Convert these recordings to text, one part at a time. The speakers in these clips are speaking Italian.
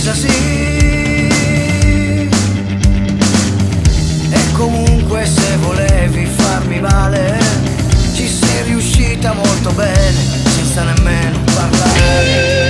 uccisa sì. E comunque se volevi farmi male ci sei riuscita molto bene, senza nemmeno parlare.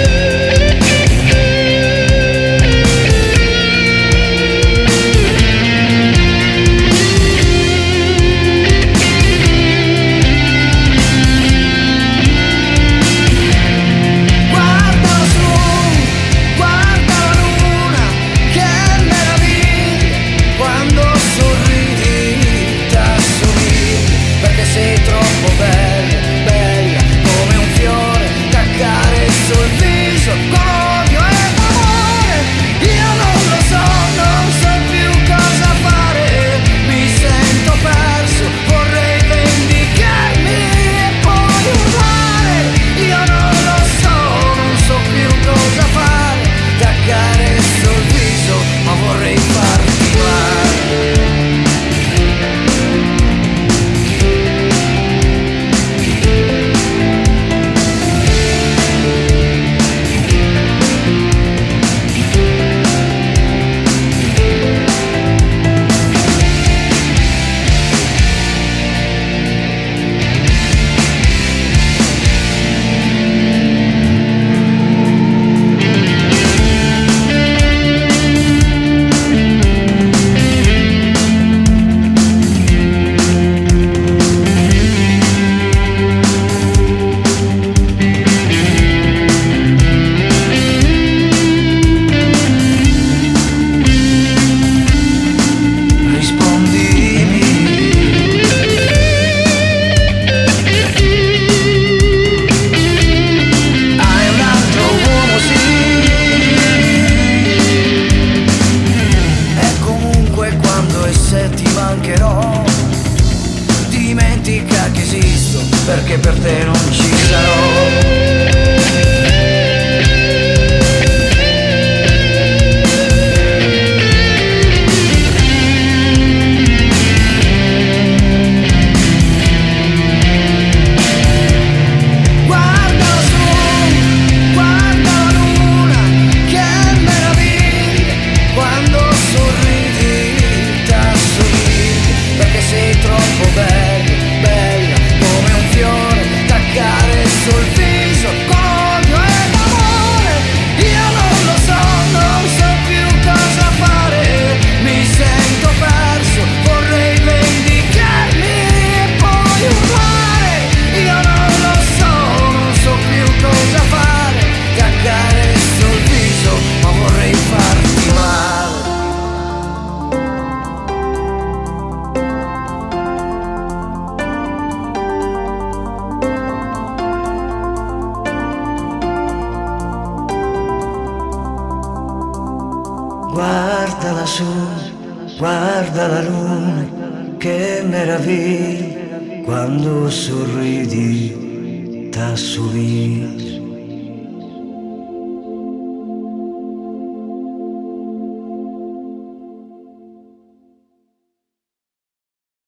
Sei troppo bella, bella come un fiore, toccare sul viso con odio ed amore. Io non lo so, non so più cosa fare, mi sento perso, vorrei vendicarmi e poi urlare. Io non lo so, non so più cosa fare, toccare sul viso, ma vorrei farti male. Dimentica che esisto, perché per te non ci sarò. Guarda lassù, guarda la luna, che meraviglia, quando sorridi t'assomigli.